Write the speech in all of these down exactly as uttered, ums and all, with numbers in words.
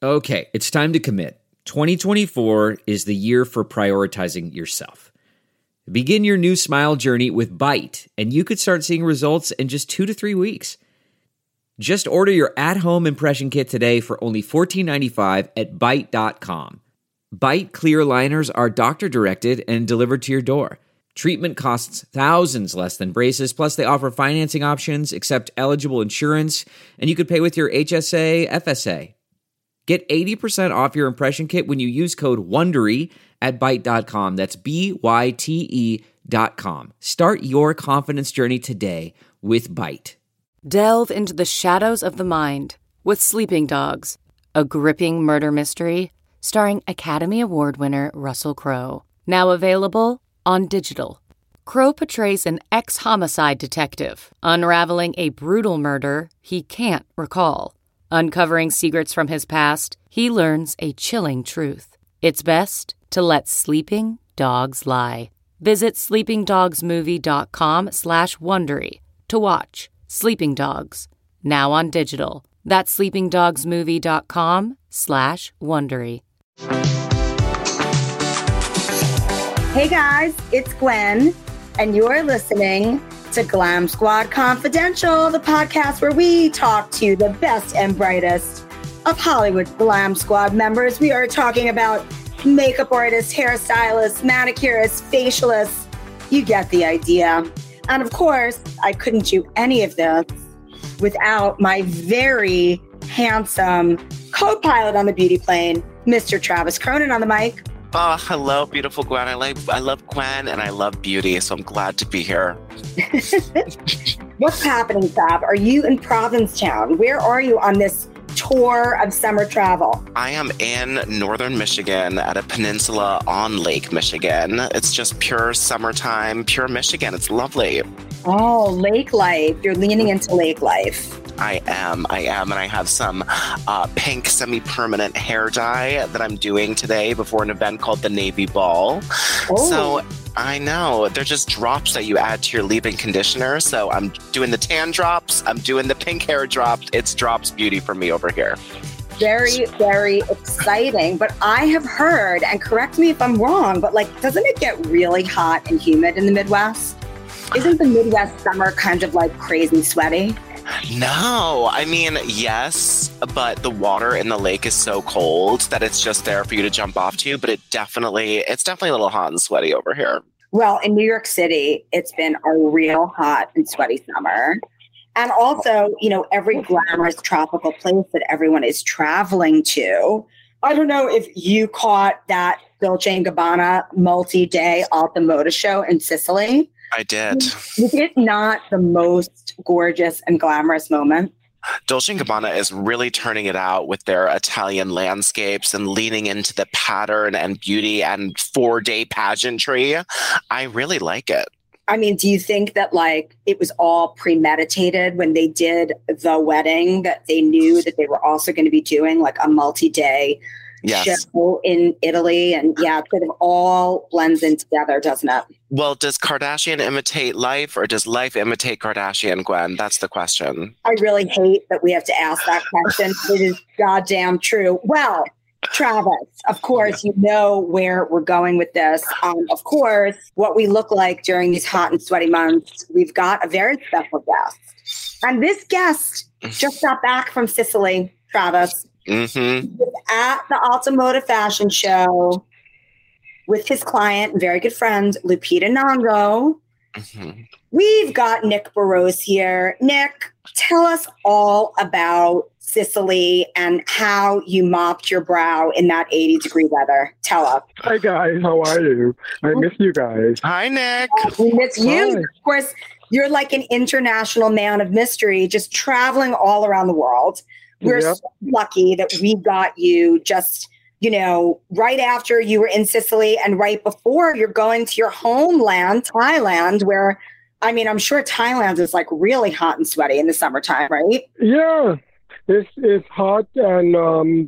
Okay, it's time to commit. twenty twenty-four is the year for prioritizing yourself. Begin your new smile journey with Byte, and you could start seeing results in just two to three weeks. Just order your at-home impression kit today for only fourteen ninety-five at byte dot com. Byte clear aligners are doctor-directed and delivered to your door. Treatment costs thousands less than braces, plus they offer financing options, accept eligible insurance, and you could pay with your H S A, F S A. Get eighty percent off your impression kit when you use code WONDERY at byte dot com. That's B Y T E dot com. Start your confidence journey today with Byte. Delve into the shadows of the mind with Sleeping Dogs, a gripping murder mystery starring Academy Award winner Russell Crowe. Now available on digital. Crowe portrays an ex-homicide detective unraveling a brutal murder he can't recall. Uncovering secrets from his past, he learns a chilling truth. It's best to let sleeping dogs lie. Visit sleepingdogsmovie.com slash Wondery to watch Sleeping Dogs, now on digital. That's sleepingdogsmovie.com slash Wondery. Hey guys, it's Gwen, and you're listening to Glam Squad Confidential, the podcast where we talk to the best and brightest of Hollywood Glam Squad members. We are talking about makeup artists, hairstylists, manicurists, facialists. You get the idea. And of course, I couldn't do any of this without my very handsome co-pilot on the beauty plane, Mister Travis Cronin on the mic. Oh, hello, beautiful Gwen. I like, I love Gwen and I love beauty, so I'm glad to be here. What's happening, Fab? Are you in Provincetown? Where are you on this tour of summer travel? I am in northern Michigan at a peninsula on Lake Michigan. It's just pure summertime, pure Michigan. It's lovely. Oh, lake life. You're leaning into lake life. I am, I am, and I have some uh, pink semi-permanent hair dye that I'm doing today before an event called the Navy Ball. Oh. So I know, they're just drops that you add to your leave-in conditioner. So I'm doing the tan drops, I'm doing the pink hair drops. It's drops beauty for me over here. Very, very exciting. But I have heard, and correct me if I'm wrong, but like, doesn't it get really hot and humid in the Midwest? Isn't the Midwest summer kind of like crazy sweaty? No, I mean, yes, but the water in the lake is so cold that it's just there for you to jump off to. But it definitely, it's definitely a little hot and sweaty over here. Well, in New York City, it's been a real hot and sweaty summer. And also, you know, every glamorous tropical place that everyone is traveling to. I don't know if you caught that Dolce and Gabbana multi-day Alta Moda show in Sicily. I did. Was it not the most gorgeous and glamorous moment? Dolce and Gabbana is really turning it out with their Italian landscapes and leaning into the pattern and beauty and four-day pageantry. I really like it. I mean, do you think that like it was all premeditated when they did the wedding, that they knew that they were also going to be doing like a multi-day yes. show in Italy? And yeah, it sort of all blends in together, doesn't it? Well, does Kardashian imitate life or does life imitate Kardashian, Gwen? That's the question. I really hate that we have to ask that question. It is goddamn true. Well, Travis, of course, you know where we're going with this. Um, of course, what we look like during these hot and sweaty months, we've got a very special guest. And this guest just got back from Sicily, Travis. Mm-hmm. He was at the Alta Moda fashion show with his client and very good friend, Lupita Nyong'o. Mm-hmm. We've got Nick Burrows here. Nick, tell us all about Sicily and how you mopped your brow in that eighty degree weather. Tell us. Hi guys, how are you? I miss you guys. Hi, Nick. We miss you. Hi. Of course, you're like an international man of mystery, just traveling all around the world. We're Yep. so lucky that we got you just, you know, right after you were in Sicily and right before you're going to your homeland, Thailand, where, I mean, I'm sure Thailand is like really hot and sweaty in the summertime, right? Yeah, it's it's hot, and um,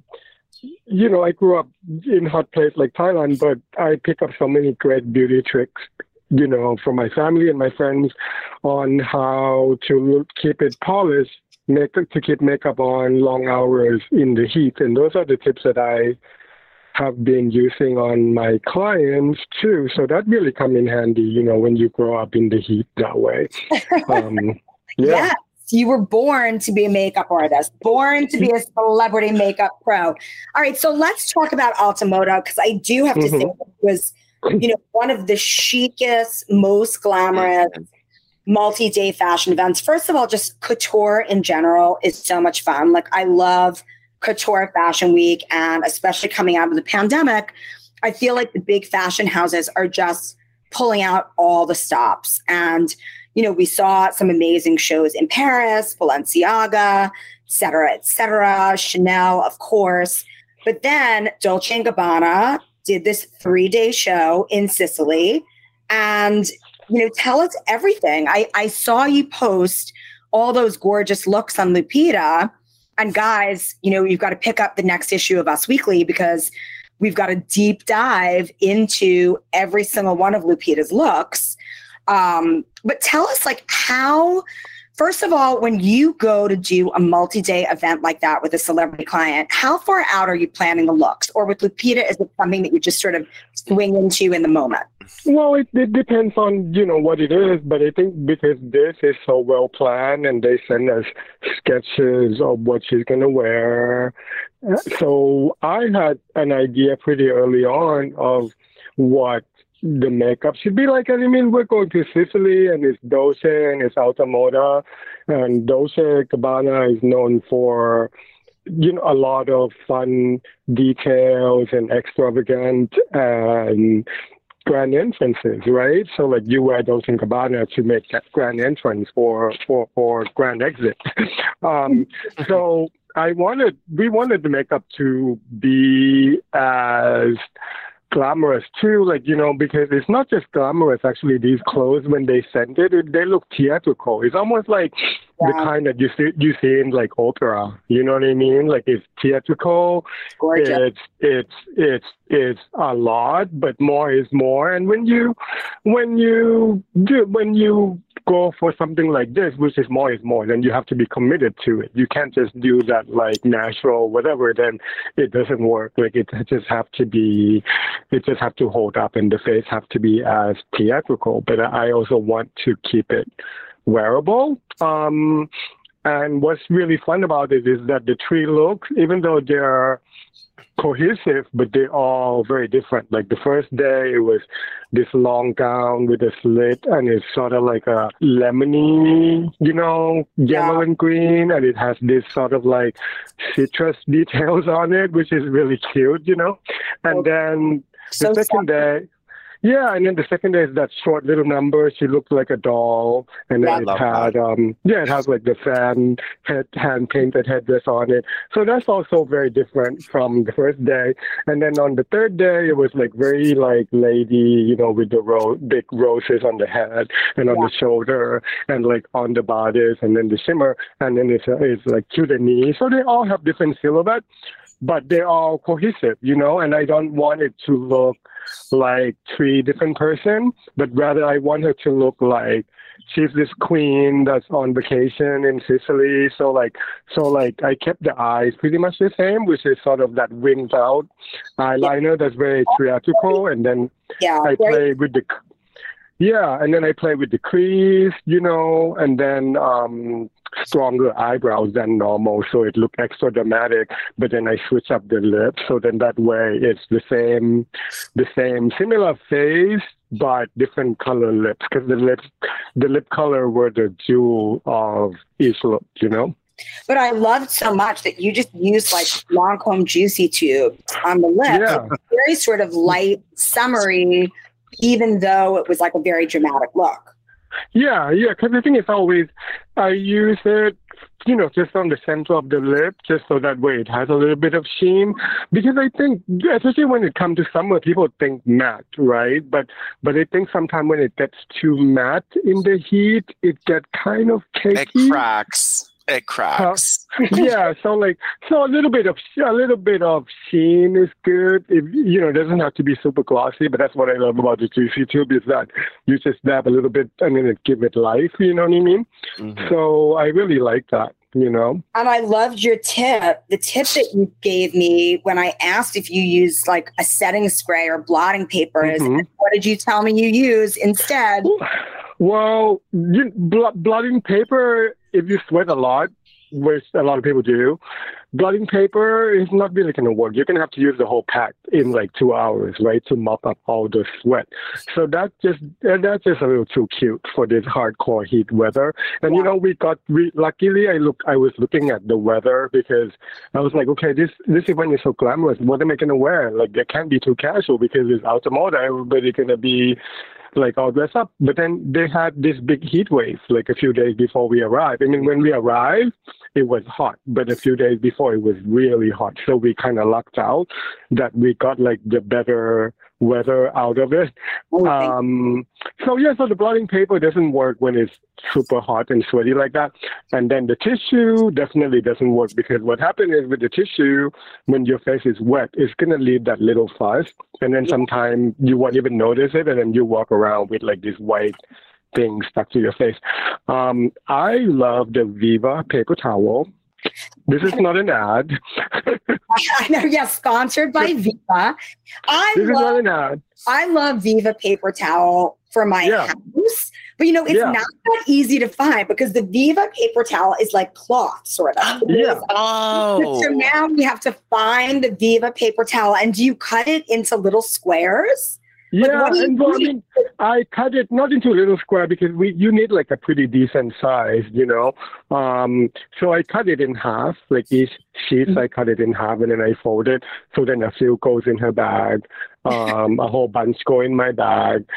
you know, I grew up in hot place like Thailand, but I pick up so many great beauty tricks, you know, from my family and my friends on how to look, keep it polished make to keep makeup on long hours in the heat. And those are the tips that I have been using on my clients too. So that really come in handy, you know, when you grow up in the heat that way. Um, yeah. Yes, you were born to be a makeup artist, born to be a celebrity makeup pro. All right, so let's talk about Altamoda, because I do have to mm-hmm. say it was, you know, one of the chicest, most glamorous multi-day fashion events. First of all, just couture in general is so much fun. Like, I love Couture Fashion Week, and especially coming out of the pandemic, I feel like the big fashion houses are just pulling out all the stops. And, you know, we saw some amazing shows in Paris, Balenciaga, et cetera, et cetera, Chanel, of course. But then Dolce and Gabbana did this three-day show in Sicily. And, you know, tell us everything. I, I saw you post all those gorgeous looks on Lupita. And guys, you know, you've got to pick up the next issue of Us Weekly, because we've got a deep dive into every single one of Lupita's looks. Um, but tell us, like, how, first of all, when you go to do a multi-day event like that with a celebrity client, how far out are you planning the looks? Or with Lupita, is it something that you just sort of swing into in the moment? Well, it, it depends on, you know, what it is. But I think because this is so well planned and they send us sketches of what she's going to wear. So I had an idea pretty early on of what the makeup should be like. I mean, we're going to Sicily, and it's Dolce and it's Altamoda, and Dolce and Gabbana is known for, you know, a lot of fun details and extravagant and grand entrances, right? So like you wear Dolce and Gabbana to make that grand entrance or or, or grand exit. um, so I wanted, we wanted the makeup to be as glamorous too, like, you know, because it's not just glamorous. Actually, these clothes, when they send it, it they look theatrical. It's almost like yeah. the kind that you see you see in like opera. You know what I mean? Like, it's theatrical. Gorgeous. It's it's it's it's a lot, but more is more. And when you when you do when you go for something like this, which is more is more, then you have to be committed to it. You can't just do that like natural whatever. Then it doesn't work. Like, it just have to be. It just have to hold up, and the face have to be as theatrical. But I also want to keep it wearable. Um, and what's really fun about it is that the three looks, even though they're cohesive, but they're all very different. Like the first day, it was this long gown with a slit, and it's sort of like a lemony, you know, yellow yeah. and green, and it has this sort of like citrus details on it, which is really cute, you know. And okay. then the so second sad. day, yeah, and then the second day is that short little number. She looked like a doll, and then yeah, it had, that. um, yeah, it has like the fan head, hand painted headdress on it. So that's also very different from the first day. And then on the third day, it was like very like lady, you know, with the ro- big roses on the head and on yeah. the shoulder, and like on the bodice, and then the shimmer, and then it's uh, it's like to the knee. So they all have different silhouette, but they're all cohesive, you know. And I don't want it to look like three different person, but rather I want her to look like she's this queen that's on vacation in Sicily. So like, so like I kept the eyes pretty much the same, which is sort of that winged out eyeliner that's very theatrical, and then yeah, I play with the yeah, and then I play with the crease, you know, and then um stronger eyebrows than normal, so it looked extra dramatic. But then I switch up the lips, so then that way it's the same, the same similar face, but different color lips, because the lips, the lip color were the jewel of each look, you know. But I loved so much that you just used like Lancome Juicy Tube on the lips. Yeah. Very sort of light, summery, even though it was like a very dramatic look. Yeah, yeah, because the thing is always, I use it, you know, just on the center of the lip, just so that way it has a little bit of sheen. Because I think, especially when it comes to summer, people think matte, right? But but I think sometimes when it gets too matte in the heat, it gets kind of cakey. It cracks. It cracks. Uh, yeah, so like, so a little bit of a little bit of sheen is good. It, you know, it doesn't have to be super glossy, but that's what I love about the Juicy Tube is that you just dab a little bit and then it give it life. You know what I mean? Mm-hmm. So I really like that. you know? And I loved your tip. The tip that you gave me when I asked if you use like a setting spray or blotting paper is, Mm-hmm. what did you tell me you use instead? Well, you, bl- blotting paper, if you sweat a lot, which a lot of people do, blotting paper is not really going to work. You're going to have to use the whole pack in like two hours, right, to mop up all the sweat. So that just that's just a little too cute for this hardcore heat weather. And Yeah. you know, we got we luckily I look I was looking at the weather because I was like, okay, this this event is so glamorous. What am I going to wear? Like, they can't be too casual because it's automotive. Everybody's going to be like all dressed up. But then they had this big heat wave like a few days before we arrived. I mean, when we arrived, it was hot, but a few days before it was really hot. So we kind of lucked out that we got like the better weather out of it. Oh, Um, so yeah, so the blotting paper doesn't work when it's super hot and sweaty like that. And then the tissue definitely doesn't work because what happened is with the tissue, when your face is wet, it's going to leave that little fuzz. And then sometimes you won't even notice it. And then you walk around with like this white thing stuck to your face. Um, I love the Viva paper towel. This is not an ad. I know, yeah, sponsored by Viva. I This is not love, an ad. I love Viva paper towel for my Yeah. house, but you know, it's Yeah. not that easy to find because the Viva paper towel is like cloth, sort of. Yeah. Oh. So now we have to find the Viva paper towel, and do you cut it into little squares? Like, Yeah, what do you and well, I do? mean, I cut it not into a little square because we you need like a pretty decent size, you know. Um, so I cut it in half, like each sheet. I cut it in half, and then I fold it. So then a few goes in her bag, um, a whole bunch go in my bag.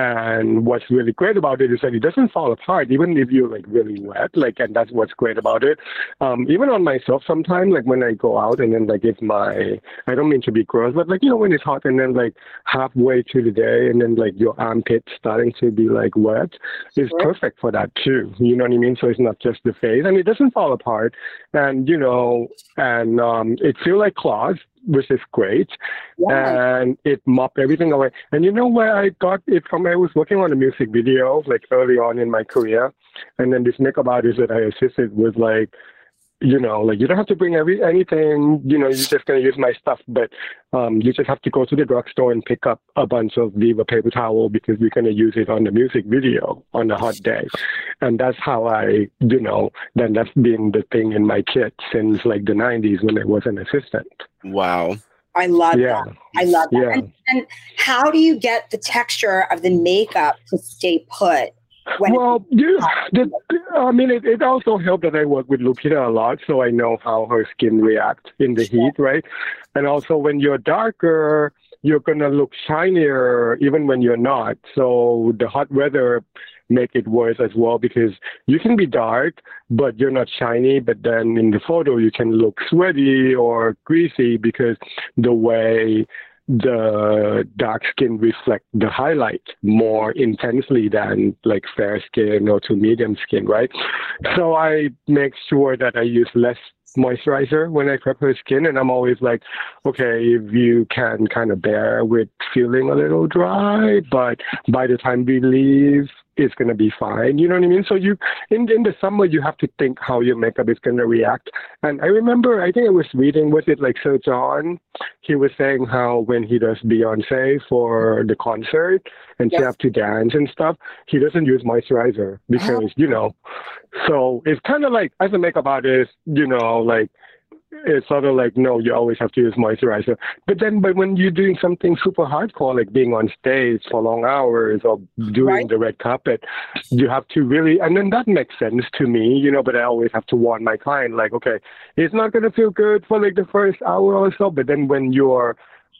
And what's really great about it is that it doesn't fall apart, even if you're like really wet. Like, and that's what's great about it. Um, even on myself, sometimes, like when I go out and then like if my, I don't mean to be gross, but like you know when it's hot and then like halfway through the day and then like your armpit starting to be like wet, it's Sure. perfect for that too. You know what I mean? So it's not just the face, and it doesn't fall apart, and you know, and um, it feels like cloth, which is great. Yeah. And it mopped everything away. And you know where I got it from? I was working on a music video like early on in my career, and then this makeup artist that I assisted was like, you know, like you don't have to bring every anything, you know, you're just gonna use my stuff, but um, you just have to go to the drugstore and pick up a bunch of Viva paper towel because we're gonna use it on the music video on a hot day. And that's how I, you know, then that's been the thing in my kit since like the nineties when I was an assistant. Wow. I love Yeah. that. I love that. Yeah. And, and how do you get the texture of the makeup to stay put? When Well, you, the, I mean, it, it also helped that I work with Lupita a lot, so I know how her skin reacts in the heat, right? And also, when you're darker, you're gonna look shinier even when you're not. So the hot weather make it worse as well because you can be dark, but you're not shiny. But then in the photo, you can look sweaty or greasy because the way the dark skin reflect the highlight more intensely than like fair skin or to medium skin, right? So I make sure that I use less moisturizer when I prep her skin, and I'm always like, okay, if you can kind of bear with feeling a little dry, but by the time we leave, it's going to be fine. You know what I mean? So you, in, in the summer, you have to think how your makeup is going to react. And I remember, I think I was reading, was it like Sir John? He was saying how when he does Beyonce for the concert and Yes. she have to dance and stuff, he doesn't use moisturizer because, you know, so it's kind of like, as a makeup artist, you know, like, it's sort of like, no, you always have to use moisturizer. But then, but when you're doing something super hardcore, like being on stage for long hours or doing Right. the red carpet, you have to really, and then that makes sense to me, you know, but I always have to warn my client, like, okay, it's not going to feel good for like the first hour or so, but then when you're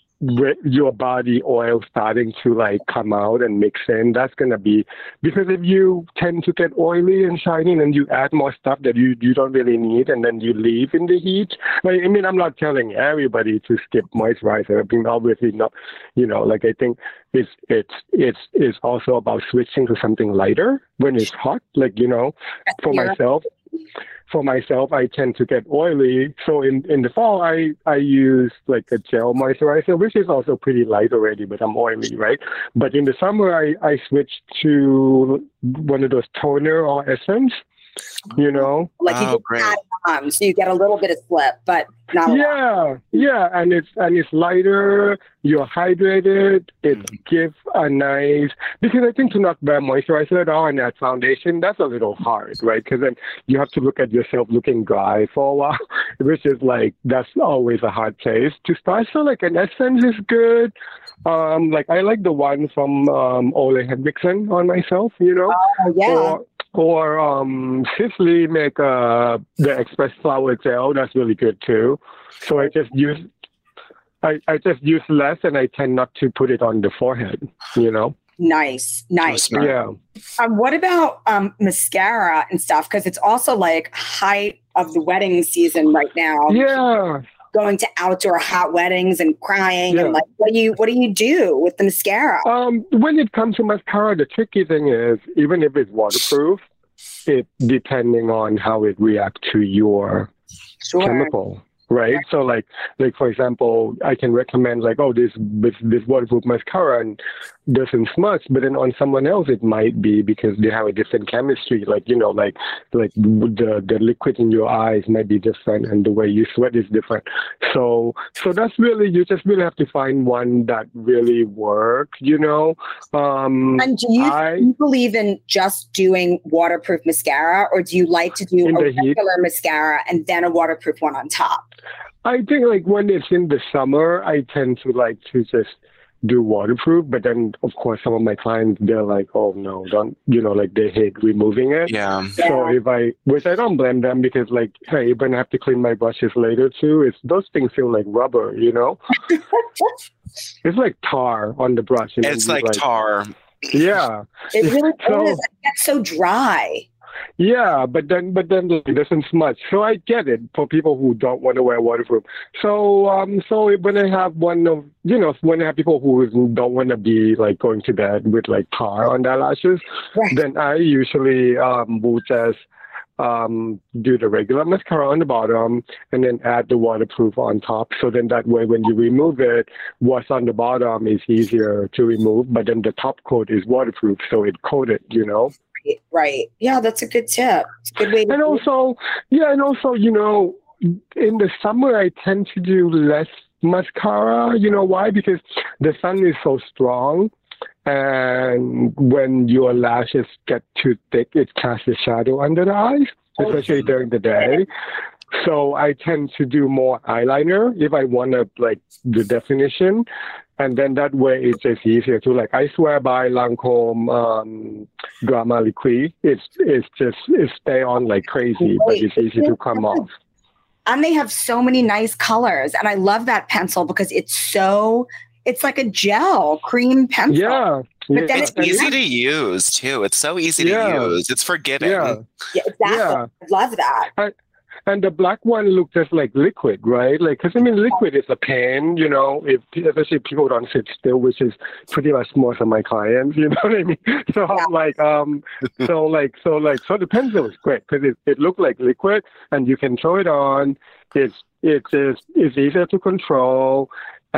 your body oil starting to like come out and mix in, that's going to be, because if you tend to get oily and shiny and you add more stuff that you, you don't really need and then you leave in the heat, like, I mean, I'm not telling everybody to skip moisturizer. I mean, obviously not, you know, like I think it's, it's, it's, it's also about switching to something lighter when it's hot, like, you know, for Yeah. myself. For myself, I tend to get oily. So in, in the fall, I, I use like a gel moisturizer, which is also pretty light already, but I'm oily, right? But in the summer, I, I switch to one of those toner or essence. you know? Like you Oh, just great. add it on, so you get a little bit of slip, but not a lot. Yeah, yeah, and it's and it's lighter. You're hydrated. It gives a nice, because I think to not wear moisturizer at all and add foundation, that's a little hard, right? Because then you have to look at yourself looking dry for a while, which is like that's always a hard place to start. So like an essence is good. Um, like I like the one from um, Ole Henriksen on myself, you know. Oh, yeah. Or, or um, Sisley make uh, the Express Flower Gel. That's really good too. So I just use, I, I just use less, and I tend not to put it on the forehead. You know. Nice, nice. smart. Yeah. Um, what about um, mascara and stuff? Because it's also like height of the wedding season right now. Yeah. Going to outdoor hot weddings and crying Yeah. and like, what do you what do you do with the mascara? Um, when it comes to mascara, the tricky thing is, even if it's waterproof, it depending on how it reacts to your Sure. chemical, right? So like, like for example, I can recommend like, oh, this this, this waterproof mascara and doesn't smudge, but then on someone else it might be because they have a different chemistry. Like you know, like like the the liquid in your eyes might be different, and the way you sweat is different. So so that's really, you just really have to find one that really works. You know. Um, And do you, I- do you believe in just doing waterproof mascara, or do you like to do In a the heat? regular mascara and then a waterproof one on top? I think like when it's in the summer, I tend to like to just do waterproof. But then, of course, some of my clients, they're like, oh, no, don't, you know, like they hate removing it. Yeah. So if I, which I don't blame them because like, hey, when I have to clean my brushes later too, it's, those things feel like rubber, you know? It's like tar on the brush. And It's then you, like tar. Yeah. It really So- is. It gets so dry. Yeah, but then but then it doesn't smudge. So I get it for people who don't want to wear waterproof. So um so when I have one of you know when I have people who don't want to be like going to bed with like tar on their lashes, Right. then I usually um will just um do the regular mascara on the bottom and then add the waterproof on top. So then that way when you remove it, what's on the bottom is easier to remove, but then the top coat is waterproof, so it coated, you know. Right. Yeah, that's a good tip. It's a good way to And do it. also, yeah, and also, you know, in the summer, I tend to do less mascara. You know why? Because the sun is so strong. And when your lashes get too thick, it casts a shadow under the eyes, especially during the day. So I tend to do more eyeliner if I want to, like, the definition. And then that way it's just easier to, like, I swear by Lancome um, Drama Liquid. It's, it's just, it stay on like crazy, but it's easy to come off. And they have so many nice colors. And I love that pencil because it's so, it's like a gel cream pencil. Yeah. But then It's it- easy to use too. It's so easy Yeah. to use. It's forgetting. Yeah. Yeah, exactly. Yeah. I love that. And the black one looked just like liquid, right? Like, because I mean, liquid is a pain, you know, if especially if people don't sit still, which is pretty much most of my clients, you know what I mean? So Yeah. like, um, so like, so like, so the pencil is great because it, it looked like liquid, and you can throw it on. It's it's it's, it's easier to control.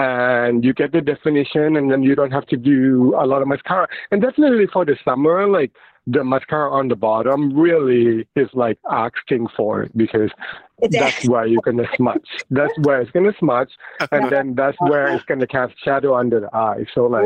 And you get the definition, and then you don't have to do a lot of mascara. And definitely for the summer, like the mascara on the bottom really is like asking for it because It's that's where you're gonna smudge. That's where it's gonna smudge, and then that's where it's gonna cast shadow under the eye. So like,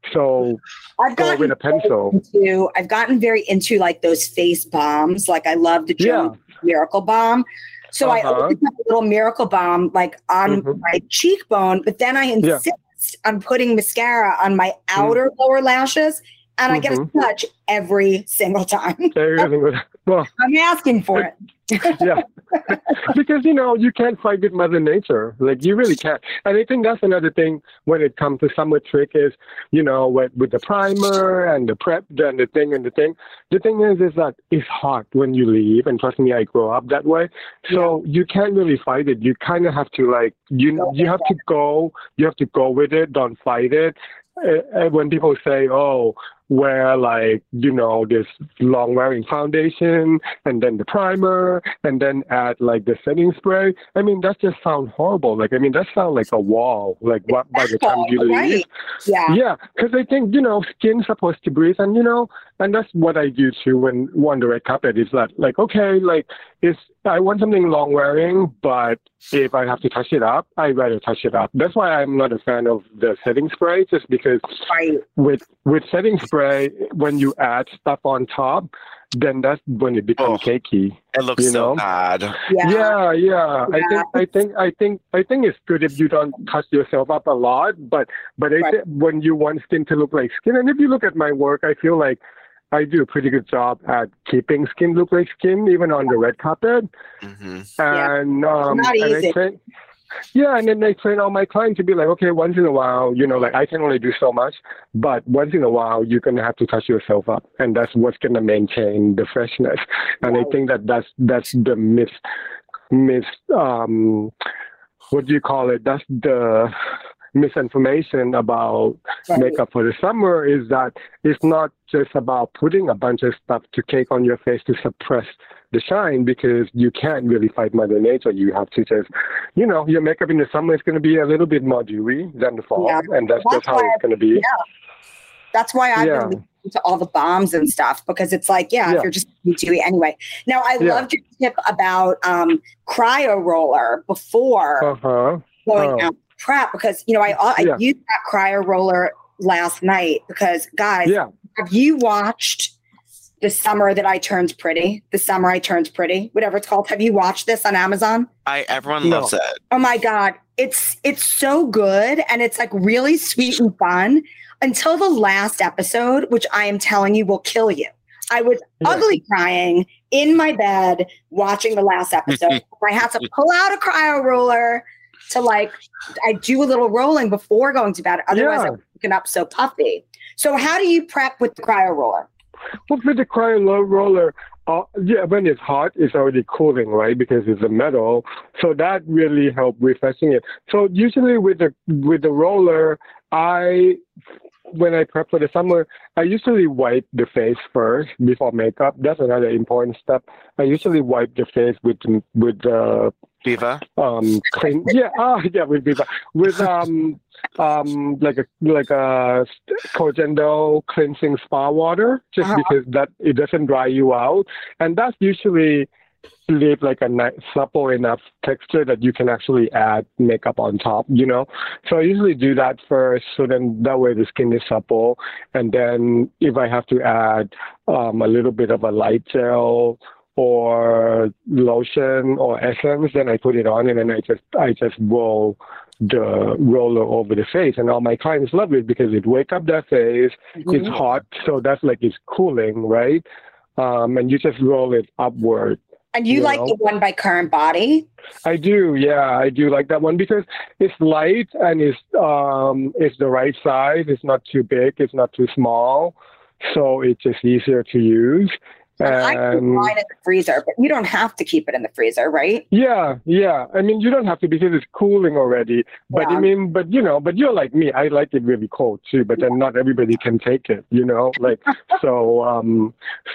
so I've go gotten with a pencil. into, I've gotten very into like those face bombs. Like I love the Jones Miracle Bomb. So I Uh-huh. always put a little Miracle Bomb like on Mhm. my cheekbone, but then I insist on putting mascara on my outer lower lashes, and I get a Mhm. smudge every single time. Everything was- Well, I'm asking for it. yeah, because you know you can't fight with Mother Nature. Like you really can't. And I think that's another thing when it comes to summer trick is, you know, with, with the primer and the prep and the thing and the thing. The thing is, is that it's hot when you leave, and trust me, I grew up that way. So you can't really fight it. You kind of have to like you you have to go. You have to go with it. Don't fight it. Uh, when people say, "Oh, wear like you know this long wearing foundation and then the primer conditioner and then add like the setting spray. I mean, that just sounds horrible. Like, I mean, that sounds like a wall, like what, by the time you right. leave. Yeah. Yeah. Because I think, you know, skin's supposed to breathe. And, you know, and that's what I do too when on the red carpet is that, like, okay, like, it's, I want something long wearing, but if I have to touch it up, I'd rather touch it up. That's why I'm not a fan of the setting spray, just because right. with with setting spray, when you add stuff on top, then that's when it becomes Oh, cakey. It looks you so know? bad. Yeah. Yeah, yeah. I Yeah. think, I think, I think, I think it's good if you don't touch yourself up a lot. But, but I Right. think when you want skin to look like skin, and if you look at my work, I feel like I do a pretty good job at keeping skin look like skin, even on the red carpet. hmm And um, Not and easy. I train, yeah, and then I train all my clients to be like, okay, once in a while, you know, like I can only do so much, but once in a while, you're gonna have to touch yourself up, and that's what's gonna maintain the freshness. And Right. I think that that's that's the mis mis um, what do you call it? That's the misinformation about Right. makeup for the summer is that it's not just about putting a bunch of stuff to cake on your face to suppress the shine, because you can't really fight Mother Nature. You have to just, you know, your makeup in the summer is going to be a little bit more dewy than the fall, Yeah. and that's, That's just how why- it's going to be. Yeah. That's why I've Yeah. been listening to all the bombs and stuff, because it's like, yeah, Yeah. if you're just dewy anyway. Now, I Yeah. loved your tip about um, cryo roller before Uh huh. going oh. out to prep, because, you know, I, I Yeah. used that cryo roller last night because, guys, Yeah. have you watched The Summer That I Turned Pretty? The Summer I Turned Pretty, whatever it's called. Have you watched this on Amazon? I everyone No. loves it. Oh my God. It's it's so good, and it's like really sweet and fun until the last episode, which I am telling you will kill you. I was Yeah. ugly crying in my bed watching the last episode. I had to pull out a cryo roller to like I do a little rolling before going to bed. Otherwise Yeah. I'm waking up so puffy. So how do you prep with the cryo roller? Well, with the cryo low roller, uh, yeah, when it's hot, it's already cooling, right? Because it's a metal, so that really helps refreshing it. So usually with the with the roller, I when I prep for the summer, I usually wipe the face first before makeup. That's another important step. I usually wipe the face with with the Viva. um clean yeah ah yeah with Viva with um um like a like a Cogendo cleansing spa water, just Uh-huh. because that it doesn't dry you out, and that's usually leave like a nice supple enough texture that you can actually add makeup on top, you know. So I usually do that first, so then that way the skin is supple, and then if I have to add um a little bit of a light gel or lotion or essence, then I put it on, and then I just I just roll the roller over the face, and all my clients love it because it wake up their face. It's hot, so that's like it's cooling, right? Um, and you just roll it upward. And you You like know? the one by Current Body? I do, yeah, I do like that one because it's light and it's um it's the right size. It's not too big, it's not too small, so it's just easier to use. I keep And mine in the freezer, but you don't have to keep it in the freezer, right? yeah, yeah. I mean, you don't have to because it's cooling already. But Yeah. I mean, but you know, but you're like me. I like it really cold too. But then not everybody can take it. You know, like so. Um.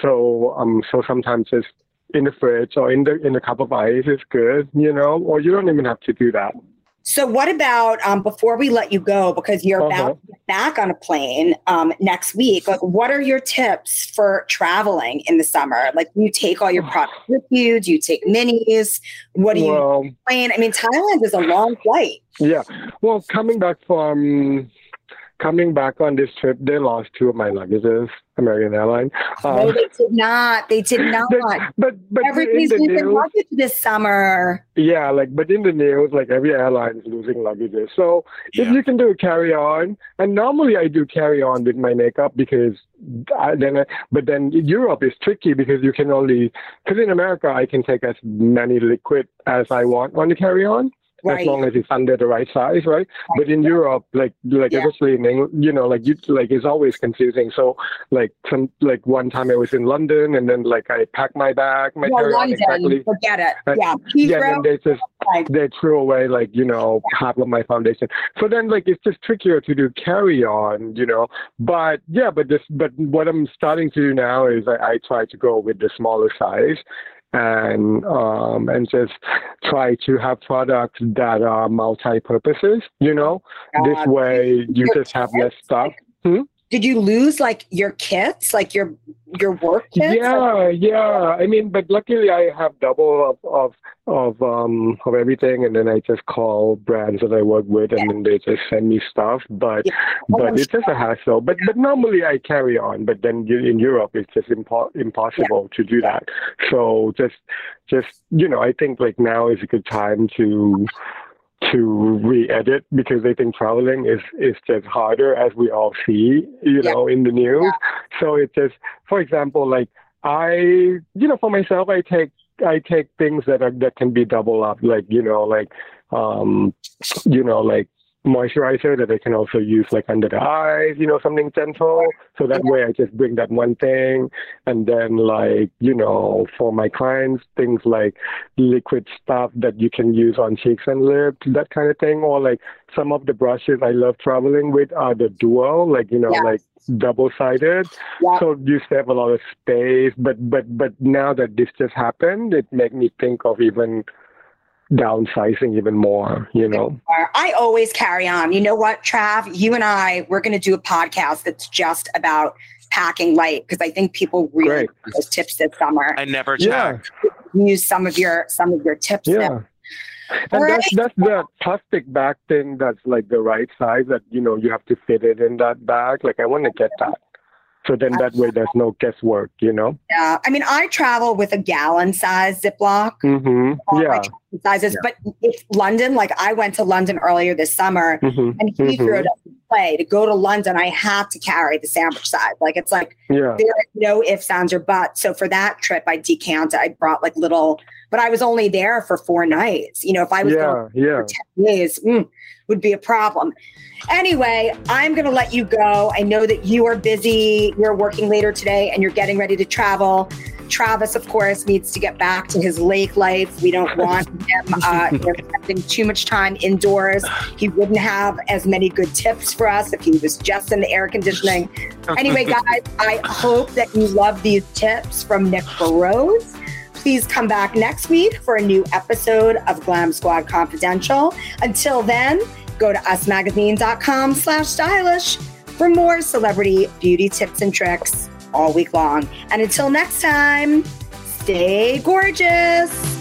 So um. So sometimes it's in the fridge or in the in a cup of ice is good. You know, or you don't even have to do that. So what about um, before we let you go, because you're Uh-huh. about to get back on a plane um, next week, like what are your tips for traveling in the summer? Like do you take all your products with you? Do you take minis? What do you Well, plan? I mean, Thailand is a long flight. yeah. Well, coming back from coming back on this trip, they lost two of my luggages, American Airlines. no, Um, they did not. They did not. but but, but in Everybody's the losing news, luggage this summer. yeah, like, but in the news, like every airline is losing luggages. So if Yeah. you can do a carry on, and normally I do carry on with my makeup because I, then, I, but then Europe is tricky because you can only, because in America I can take as many liquid as I want on the carry on. Right. As long as it's under the right size, right? But in Europe, like, like Yeah. especially in England, you know, like you, like it's always confusing. So, like, some, like one time I was in London, and then like I packed my bag, my Well, carry-on London, exactly. forget it. Uh, Yeah. Yeah, Heathrow, and then they just like, they threw away like you know half of my foundation. So then like it's just trickier to do carry on, you know. But yeah, but this but what I'm starting to do now is I, I try to go with the smaller size, and um, and just try to have products that are multi-purposes, you know. God. This way you just have less stuff. Hmm? Did you lose like your kits, like your your work kits? Yeah, like, yeah. I mean, but luckily I have double of of of um of everything, and then I just call brands that I work with, and yeah. then they just send me stuff. But yeah. but it's just a hassle. But but normally I carry on. But then in Europe, it's just impo- impossible yeah. to do that. So just just you know, I think like now is a good time to. to re-edit, because I think traveling is, is just harder, as we all see, you know, yeah. in the news. Yeah. So it's just, for example, like I, you know, for myself, I take, I take things that are, that can be double up, like, you know, like, um, you know, like moisturizer that I can also use like under the eyes, you know, something gentle. So that way I just bring that one thing. And then like, you know, for my clients, things like liquid stuff that you can use on cheeks and lips, that kind of thing. Or like some of the brushes I love traveling with are the dual, like, you know, yeah. like double-sided. Yeah. So you save a lot of space. But, but, but now that this just happened, it made me think of even downsizing even more, you know. I always carry on. You know what, Trav? You and I, we're going to do a podcast that's just about packing light, because I think people really need those tips this summer. I never checked. Yeah. Use some of your some of your tips. Yeah. Now. And right. that's, that's the plastic bag thing that's like the right size, that, you know, you have to fit it in that bag. Like I want to get that. So then that way there's no guesswork, you know? Yeah. I mean, I travel with a gallon size Ziploc. Mm-hmm. Yeah. Sizes, yeah. But it's London. Like I went to London earlier this summer, mm-hmm. and Heathrow mm-hmm. doesn't play. To go to London, I have to carry the sandwich size. Like it's like yeah. there are no ifs, ands, or buts. So for that trip, I decanted. I brought like little, but I was only there for four nights. You know, if I was yeah, going yeah. for ten days, mm, would be a problem. Anyway, I'm going to let you go. I know that you are busy. You're working later today and you're getting ready to travel. Travis, of course, needs to get back to his lake life. We don't want him uh, you know, spending too much time indoors. He wouldn't have as many good tips for us if he was just in the air conditioning. Anyway, guys, I hope that you love these tips from Nick Burrows. Please come back next week for a new episode of Glam Squad Confidential. Until then, go to usmagazine.com slash stylish for more celebrity beauty tips and tricks all week long. And until next time, stay gorgeous.